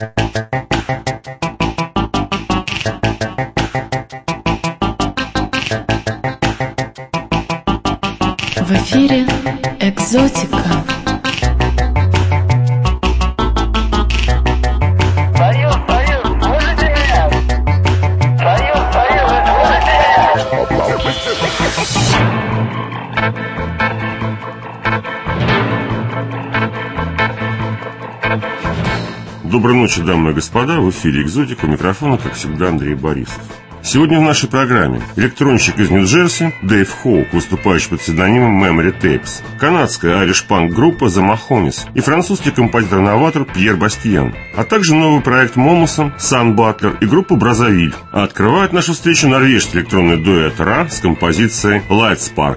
В эфире «Экзотика». Доброй ночи, дамы и господа, в эфире «Экзотика», у микрофона, как всегда, Андрей Борисов. Сегодня в нашей программе электронщик из Нью-Джерси Дэйв Хоук, выступающий под псевдонимом Memory Tapes, канадская айриш-панк-группа The Mahonis и французский композитор-новатор Пьер Бастиен, а также новый проект Момуса, Сан Батлер и группа Бразавиль. А открывает нашу встречу норвежский электронный дуэт Ра с композицией Light Spark.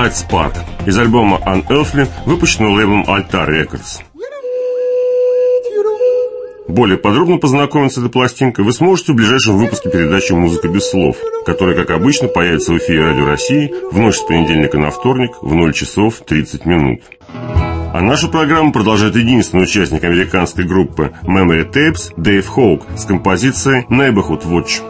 Light Spark из альбома Unearthly, выпущенного лейблом Altar Records. Более подробно познакомиться с этой пластинкой вы сможете в ближайшем выпуске передачи «Музыка без слов», которая, как обычно, появится в эфире Радио России в ночь с понедельника на вторник в 0 часов 30 минут. А нашу программу продолжает единственный участник американской группы Memory Tapes Дэйв Хоук с композицией Neighborhood Watch.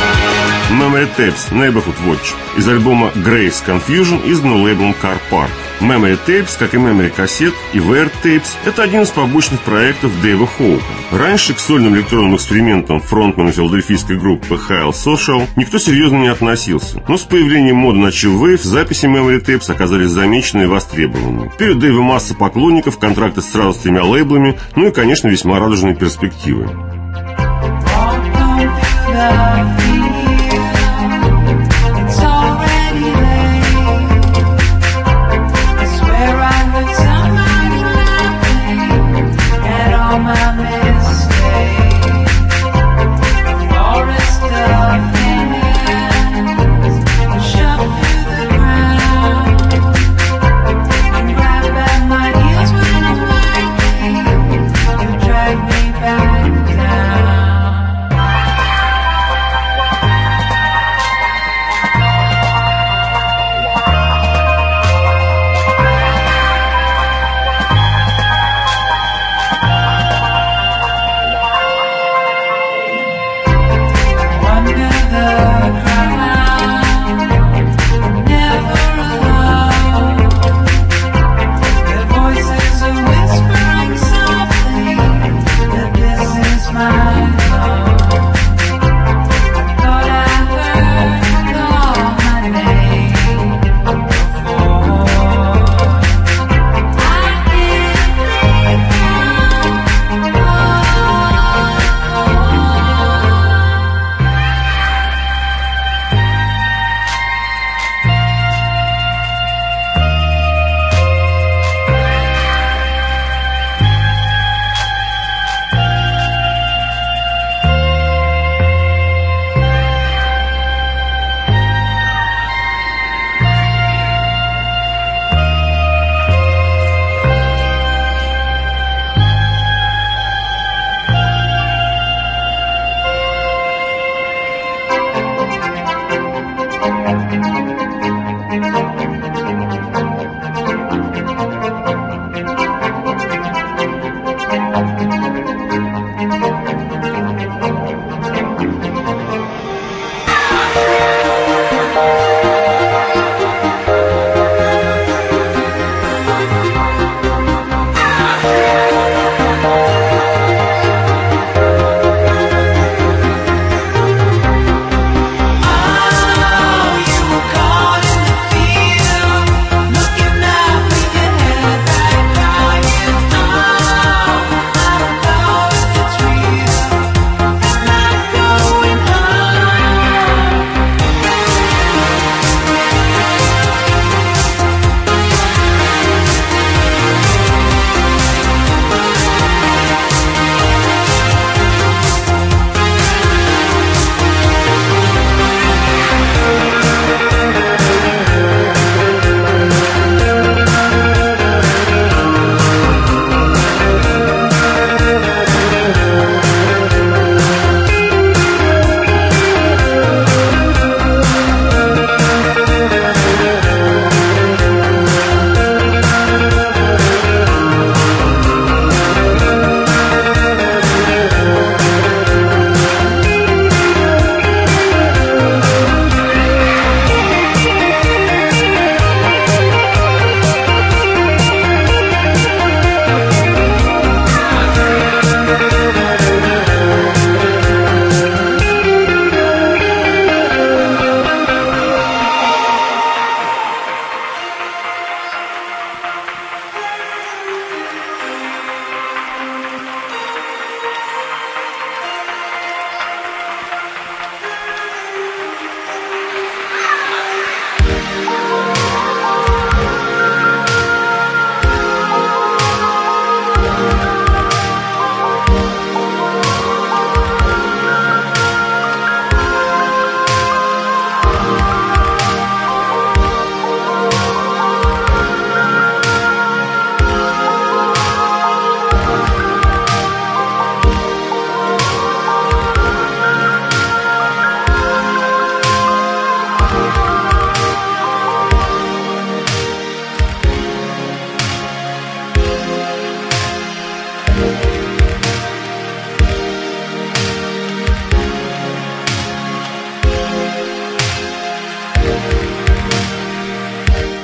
Memory Tapes Neighborhood Watch из альбома Grace Confusion, изданного лейблом Car Park. Memory Tapes, как и Memory Cassette и VR Tapes, это один из побочных проектов Дэйва Хоука. Раньше к сольным электронным экспериментам фронтмена филадельфийской группы High Social никто серьезно не относился. Но с появлением моды на Chill Wave записи Memory Tapes оказались замечены и востребованы. Вперед Дэйва масса поклонников, контракты сразу с 3 лейблами, ну и, конечно, весьма радужные перспективы.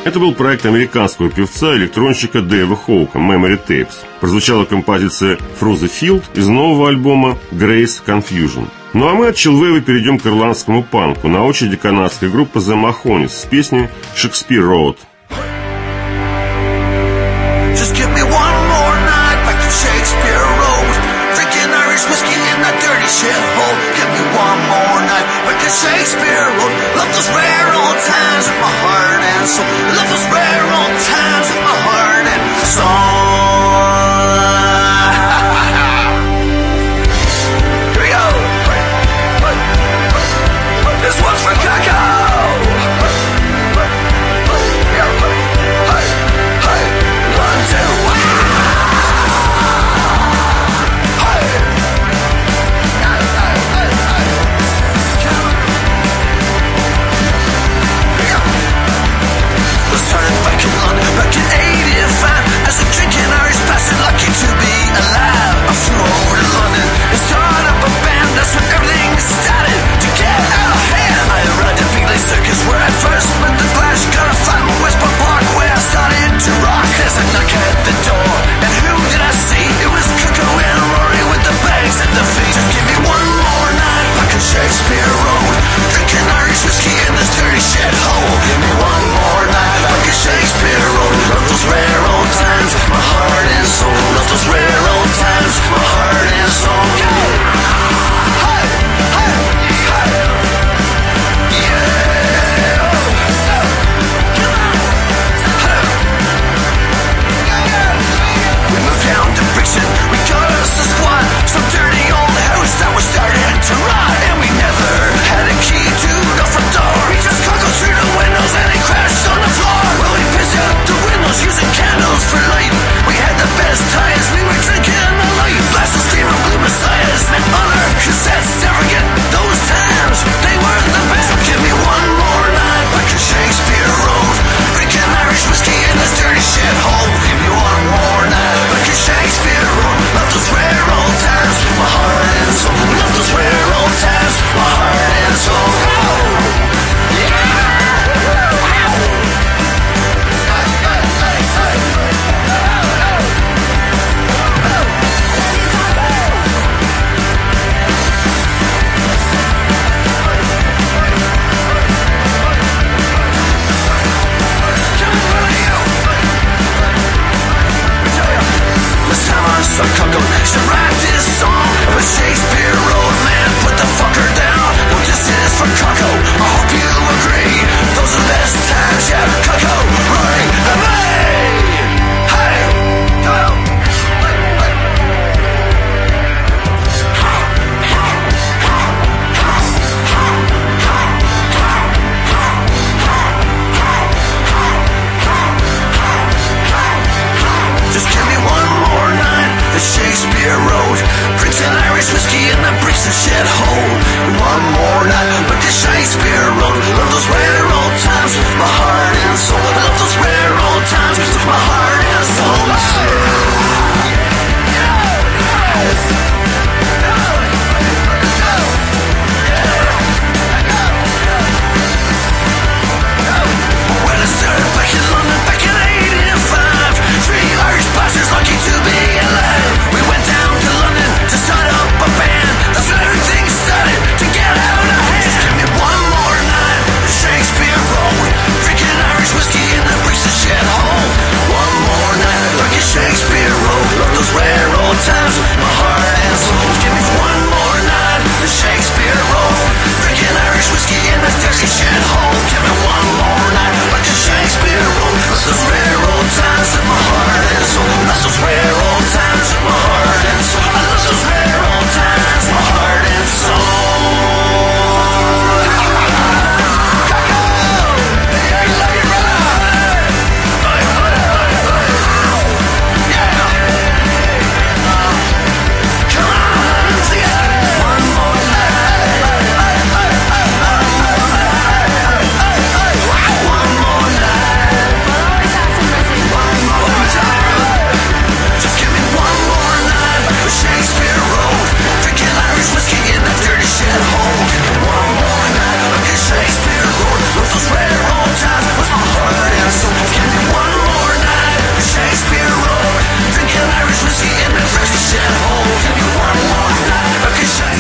Это был проект американского певца-электронщика Дэйва Хоука «Memory Tapes». Прозвучала композиция «Through the Field» из нового альбома «Grace Confusion». Ну а мы от чилвейва перейдем к ирландскому панку. На очереди канадская группа The Mahonis с песней «Shakespeare Road». Shakespeare wrote, love those rare old times with my heart and soul. Love those rare old times with my heart and soul. Here we go. This one's for Coco. One, two, back in 85, as a drinking Irish bastard, lucky to be alive. I flew over to London and started up a band. That's when everything started to get out of hand. I arrived at Bingley Circus where I first met the Clash. Got a flat in Westport Park where I started to rock. There's a knock at the door, and who did I see? It was Coco and Rory with the bags at their feet. Just give me one more night back on Shakespeare Road, drinking Irish whiskey in this dirty shithole. Give me one more night back on Shakespeare Road. Love those rare old times, my heart and soul. Love those rare old times, my heart and soul. Go! Hey! Hey! Hey! Yeah! Come on! Hey! We moved down to Brixton, we got us a squad. Some dirty old house that was starting to rot. And we never had a key to the front door. We just cockled through the windows and it crashed on the floor. Well, we pissed out the windows using candles for light. We had the best times, we were drinking all night. Blasting scream of blue messiahs and honor cassettes. Never forget those times, they were the best. So give me one more night back to Shakespeare Road, drinking Irish whiskey in this dirty shithole. Give me one more night back to Shakespeare Road. Love those rare old times, my heart and soul. Love those rare old times, my heart and soul. So Coco should write this song about Shakespeare Road, man, put the fucker down. Well, this is for Coco, I hope you agree. Those are the best times, yeah, Coco, Rory, and me. Hey, Coco. Just give me one more night, the Shakespeare Road, drinks and Irish whiskey.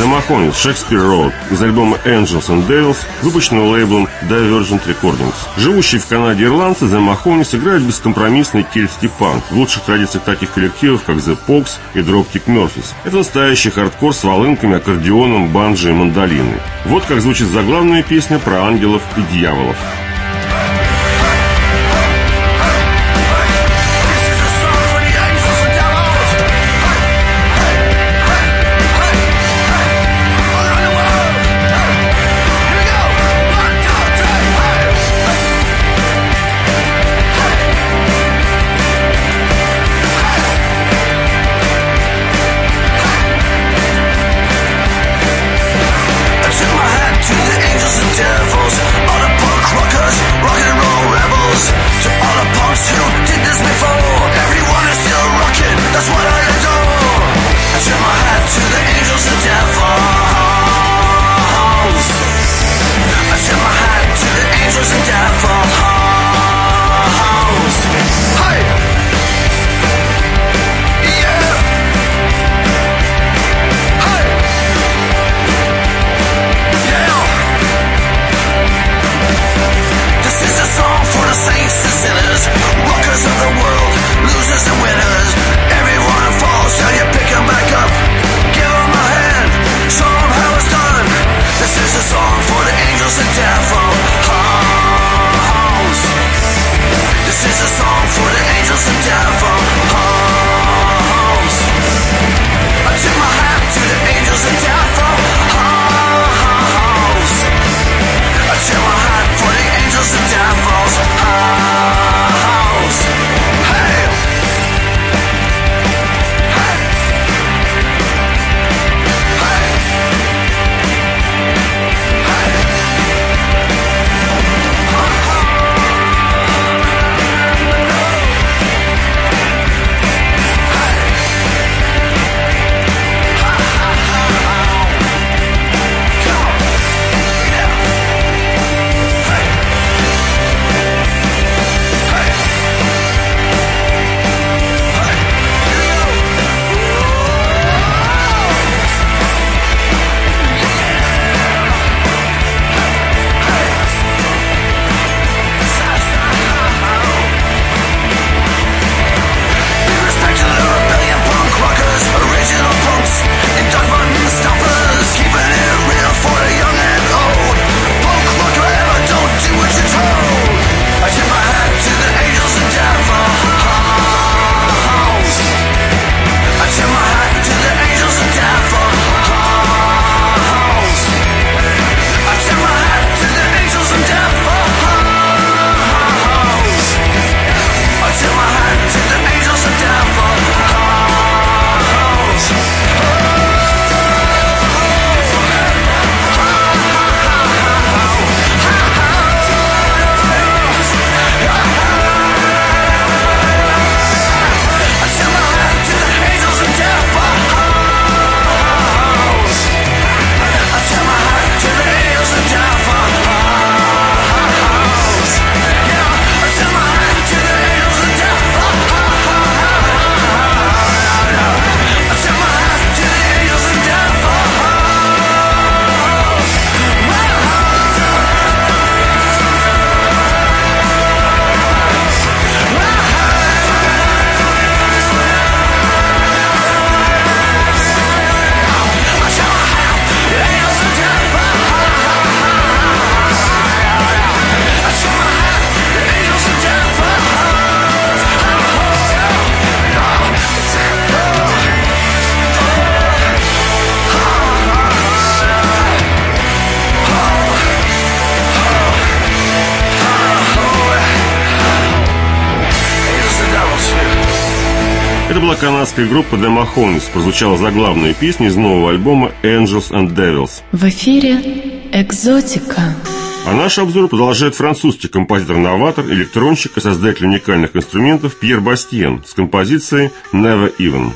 Demahoney, Shakespeare Road из альбома Angels and Devils, выпущенного лейблом Divergent Recordings. Живущие в Канаде ирландцы Demahoney играют бескомпромиссный кельтский панк в лучших традициях таких коллективов, как The Pogues и Dropkick Murphys. Это настоящий хардкор с волынками, аккордеоном, банджо и мандолиной. Вот как звучит заглавная песня про ангелов и дьяволов. Это была канадская группа Demahoney. Прозвучала заглавная песня из нового альбома Angels and Devils. В эфире «Экзотика». А наш обзор продолжает французский композитор-новатор, электронщик и создатель уникальных инструментов Пьер Бастиен с композицией «Never Even».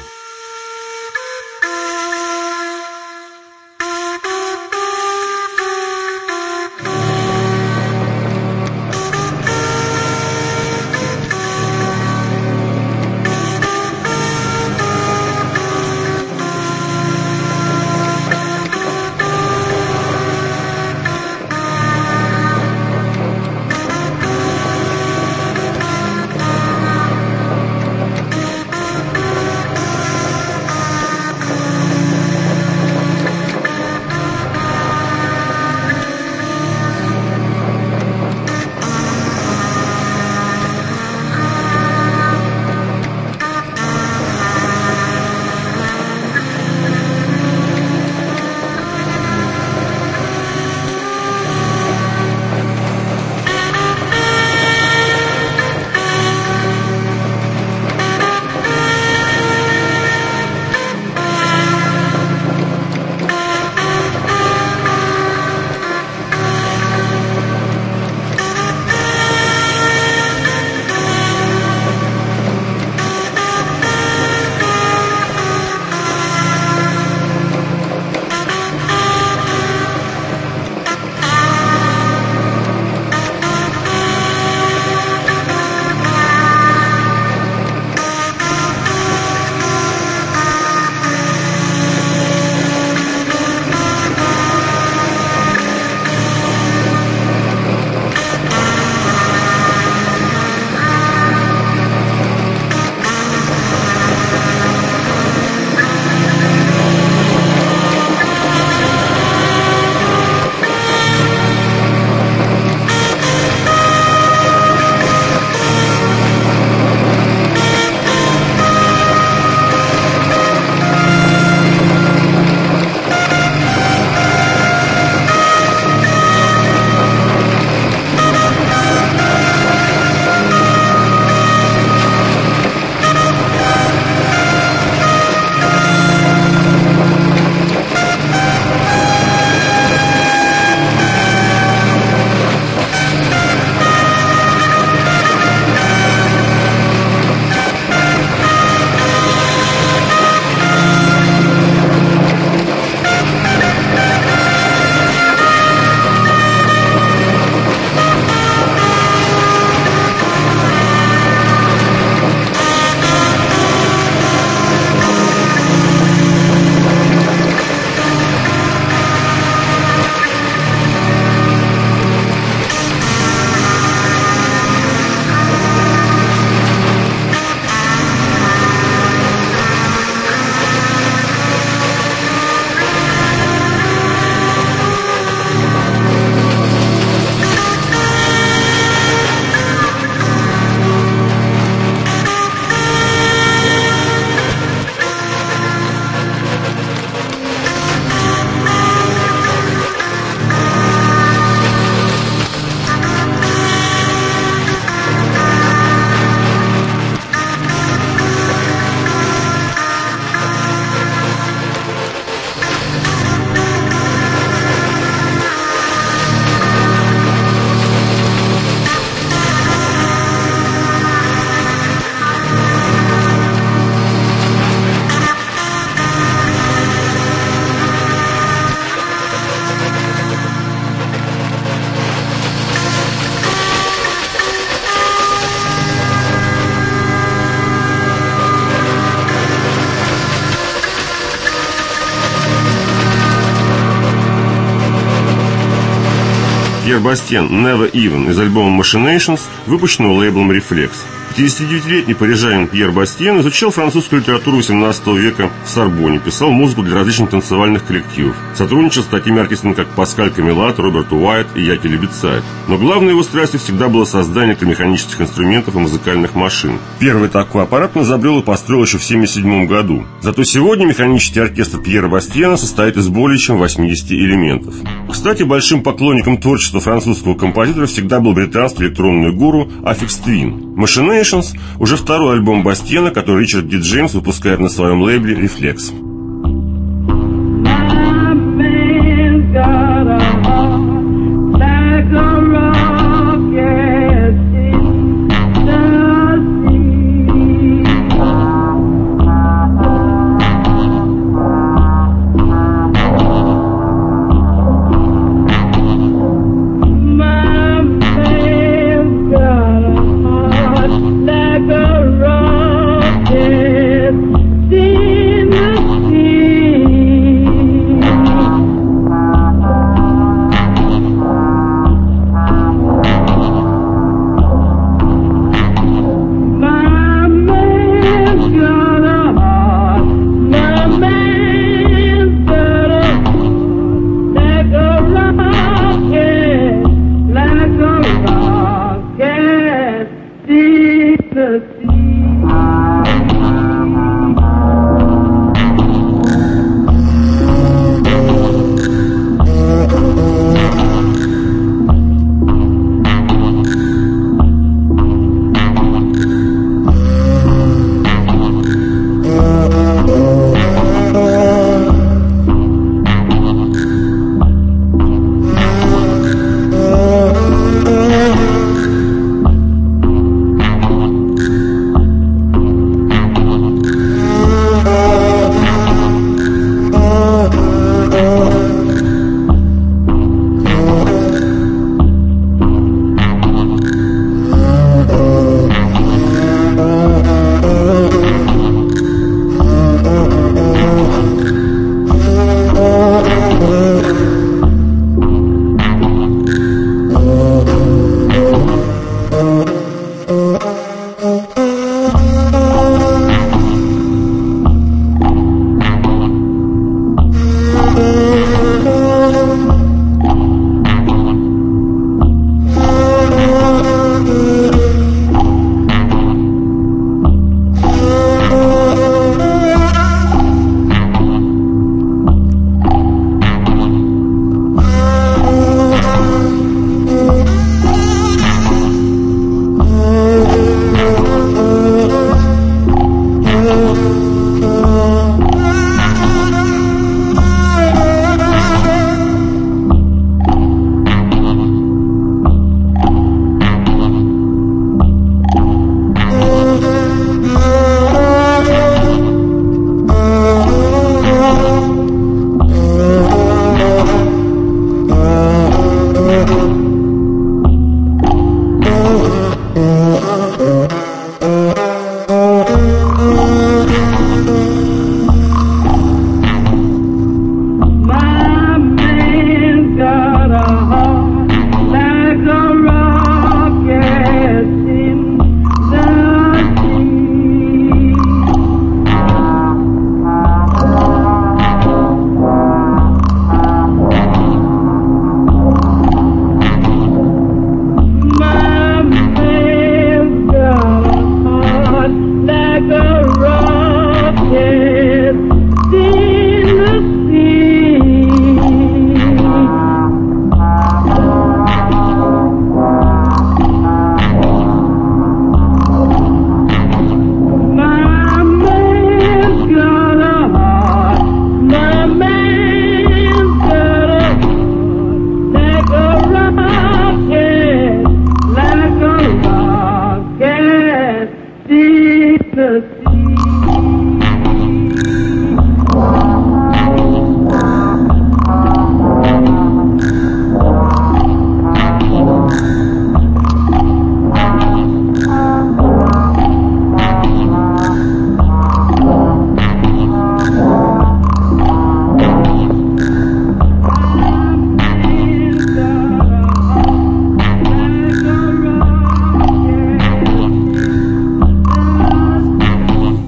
Пьер Бастиен «Never Even» из альбома Machinations, выпущенного лейблом Reflex. 59-летний парижанин Пьер Бастиен изучал французскую литературу XVIII века в Сорбонне, писал музыку для различных танцевальных коллективов, сотрудничал с такими артистами, как Паскаль Камелат, Роберт Уайт и Яки Лебедсайд. Но главной его страстью всегда было создание механических инструментов и музыкальных машин. Первый такой аппарат он изобрел и построил еще в 1977 году. Зато сегодня механический оркестр Пьера Бастиена состоит из более чем 80 элементов. Кстати, большим поклонником творчества французского композитора всегда был британский электронный гуру Aphex Twin. Machinations – уже второй альбом Бастиена, который Ричард Ди Джеймс выпускает на своем лейбле Reflex.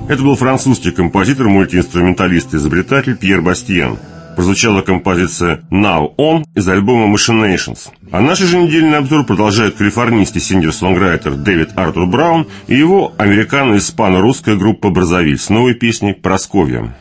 Это был французский композитор, мультиинструменталист и изобретатель Пьер Бастиен. Прозвучала композиция «Now On» из альбома Machinations. А наш еженедельный обзор продолжает калифорнийский сингер-сонграйтер Дэвид Артур Браун и его американо-испано-русская группа «Бразовиль» с новой песней «Прасковья».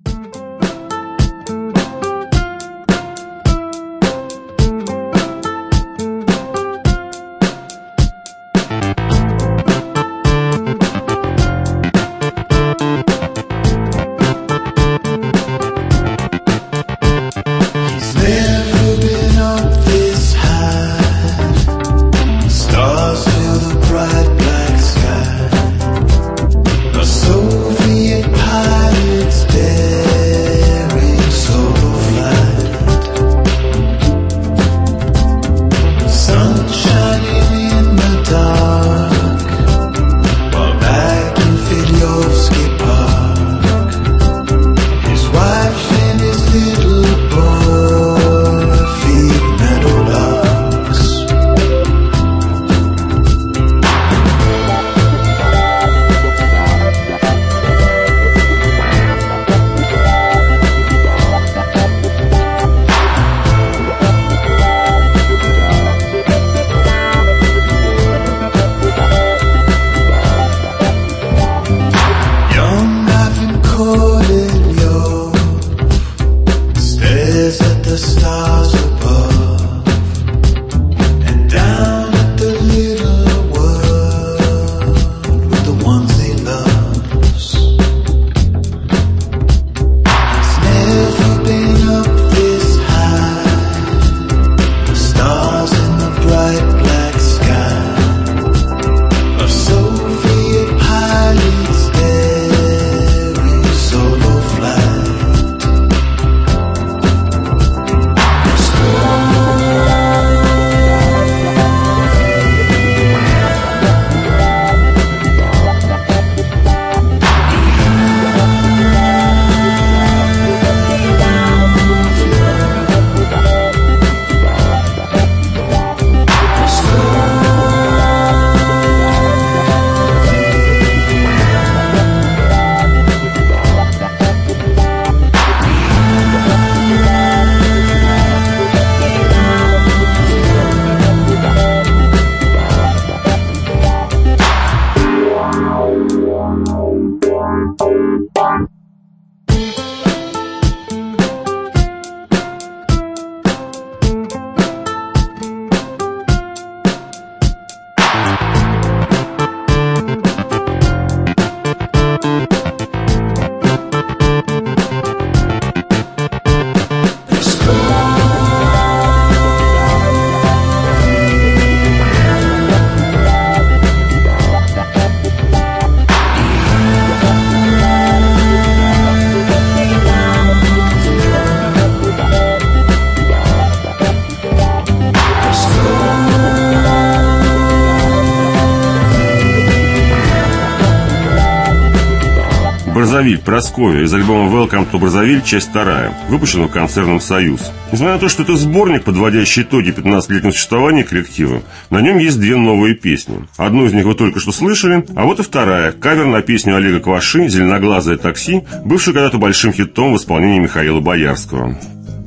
«Бразовиль», «Прасковья» из альбома «Welcome to Бразовиль», часть 2, выпущенного концерном «Союз». Несмотря на то, что это сборник, подводящий итоги 15-летнего существования коллектива, на нем есть 2 новые песни. Одну из них вы только что слышали, а вот и вторая, кавер на песню Олега Кваши «Зеленоглазое такси», бывшую когда-то большим хитом в исполнении Михаила Боярского.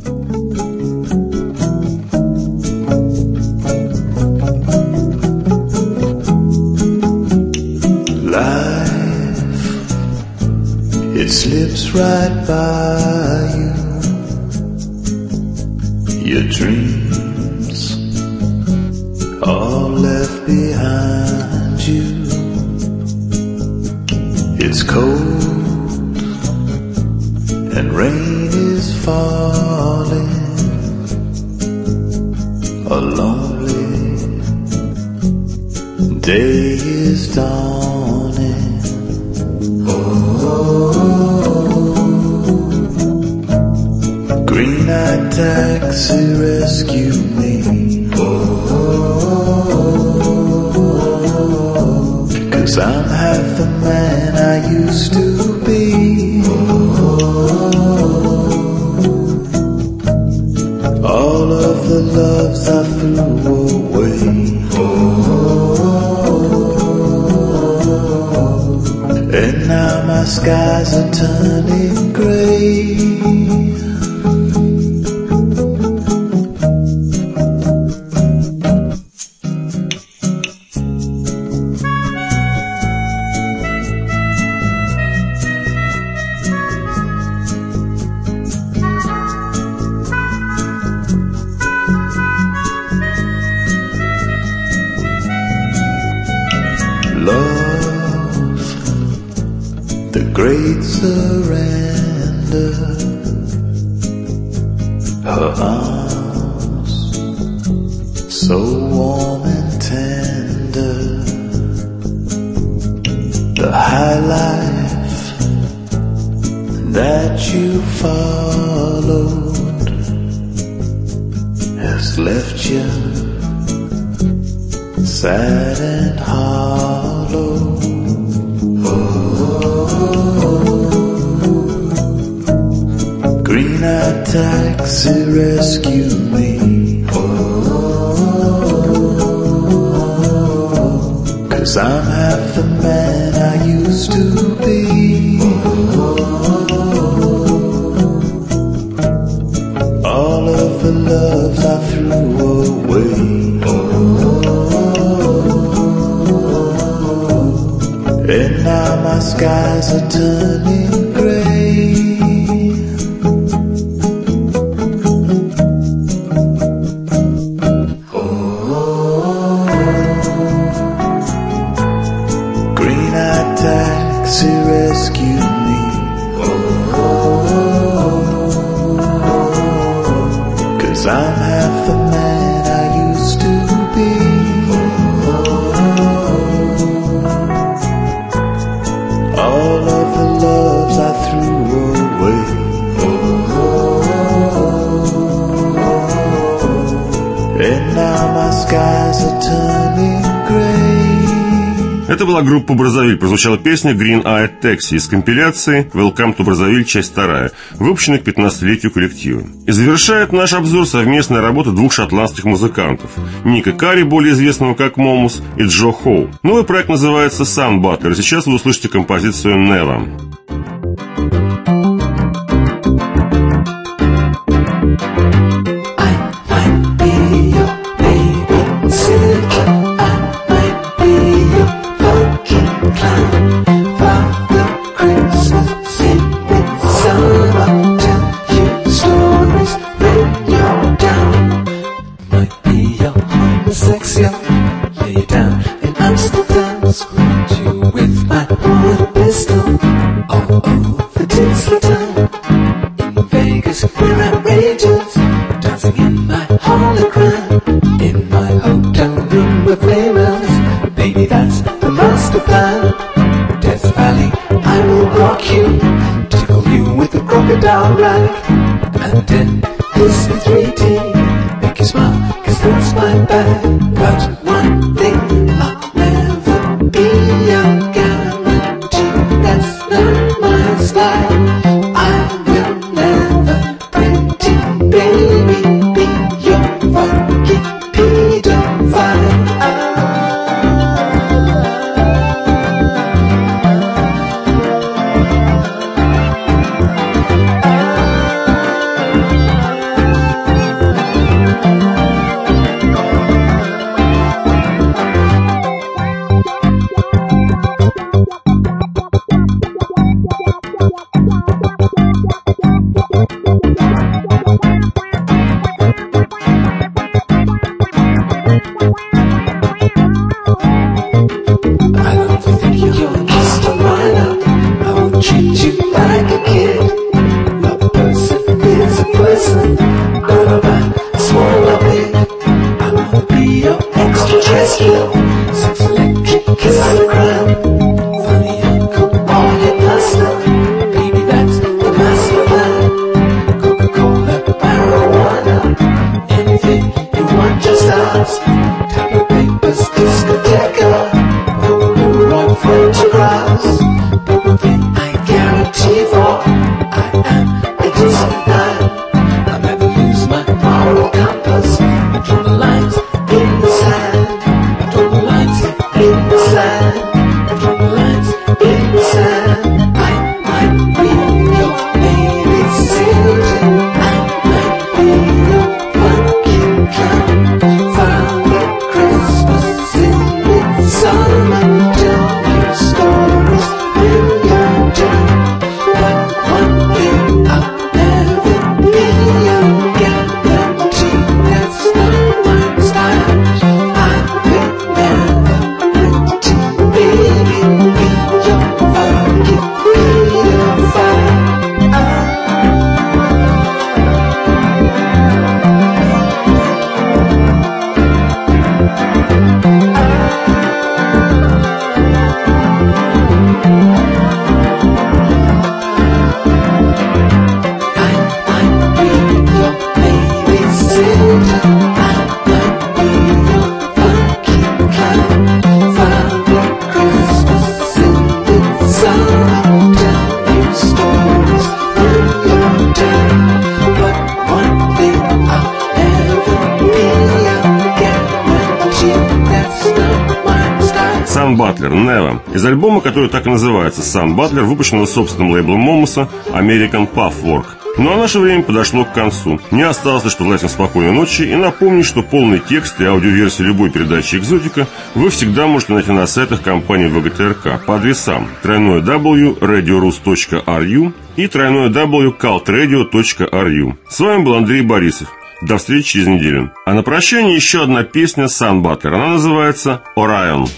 It slips right by you. Your dreams all left behind you. It's cold and rain is falling. A lonely day is dawning. Green-eyed taxi, rescue me. 'Cause I'm half the man I used to be. All of the loves I threw away. And now my skies are turning gray. The great surrender, her arms so warm and tender, the high life that you followed has left you sad and hollow. Green-eyed taxi, rescue me. 'Cause I'm half the man I used to be. All of the loves I threw away. And now my skies are turning gray. Green-eyed taxi, rescue me. 'Cause I'm half the man I used to be. All of the loves I threw away. And now my skies are turning gray. Это была группа «Браззавиль». Прозвучала песня «Green-Eyed Taxi» из компиляции «Welcome to Браззавиль. Часть 2», выпущенной к 15-летию коллектива. И завершает наш обзор совместная работа двух шотландских музыкантов – Ника Карри, более известного как Момус, и Джо Хоу. Новый проект называется «Sun Butler», и сейчас вы услышите композицию «Never». Never, из альбома, который так и называется «Sam Butler», выпущенного собственным лейблом Momosa «American Puffwork». Ну а наше время подошло к концу. Мне осталось лишь пожелать вам спокойной ночи и напомнить, что полный текст и аудиоверсию любой передачи «Экзотика» вы всегда можете найти на сайтах компании ВГТРК по адресам www.radiorus.ru и www.cultradio.ru. С вами был Андрей Борисов. До встречи через неделю. А на прощание еще одна песня Sam Butler. Она называется «Orion».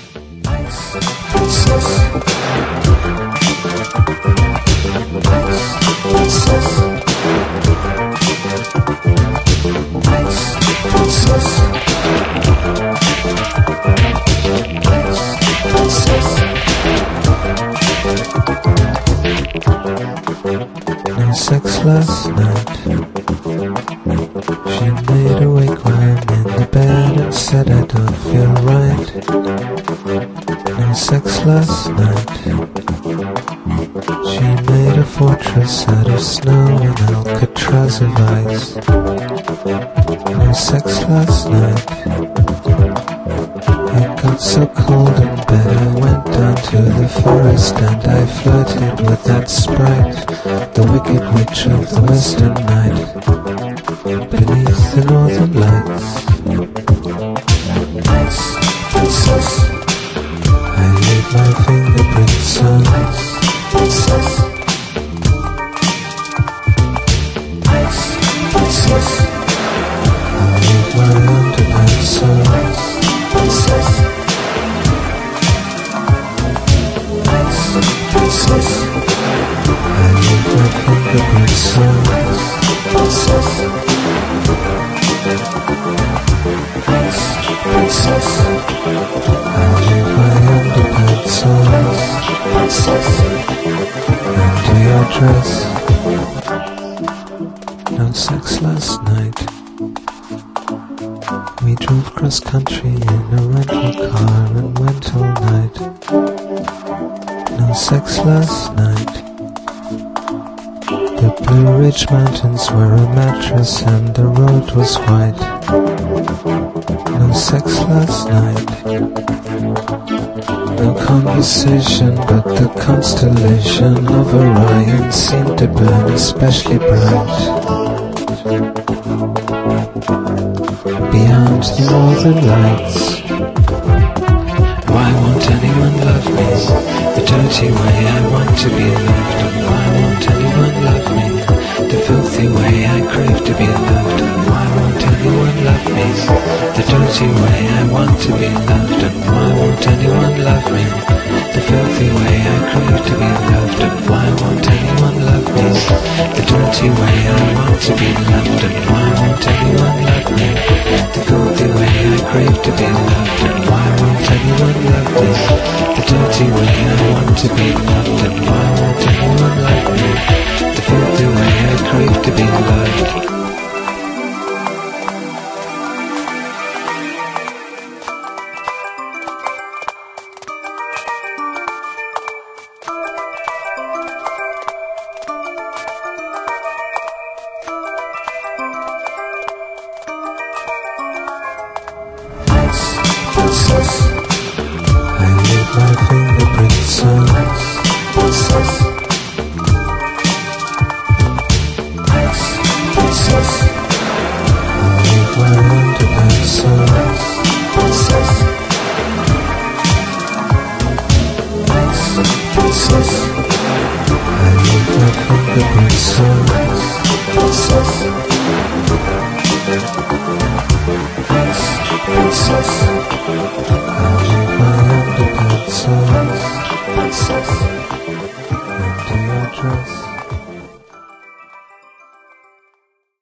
No sex last night. She made a wake when I'm in the bed and said I don't feel right. No sex last night. She made a fortress out of snow and Alcatraz of ice. No sex last night. It got so cold in bed I went down to the forest and I flirted with that sprite, the wicked witch of the western night, beneath the northern lights. I leave my fingerprints on I leave my underpants on. I leave my fingerprints on. I leave my underpants on. Under your dress. No sex last night. We drove cross country in a rental car and went all night. No sex last night. The Blue Ridge Mountains were a mattress and the road was white. No sex last night. No conversation, but the constellation of Orion seemed to burn especially bright. Beyond the northern lights. Why won't anyone love me the dirty way I want to be loved? And why won't anyone love me the filthy way I crave to be loved? And why won't anyone love me the dirty way I want to be loved? And why won't anyone love me the filthy way I crave to be loved? And why won't anyone love me the dirty way I want to be loved? And why won't anyone love me the filthy way I crave to be loved? And why won't anyone love me the dirty way I want to be loved? And why won't anyone love me the filthy way I crave to be loved? I leave my fingerprints on. I leave my underpants on. I leave my fingerprints on. I leave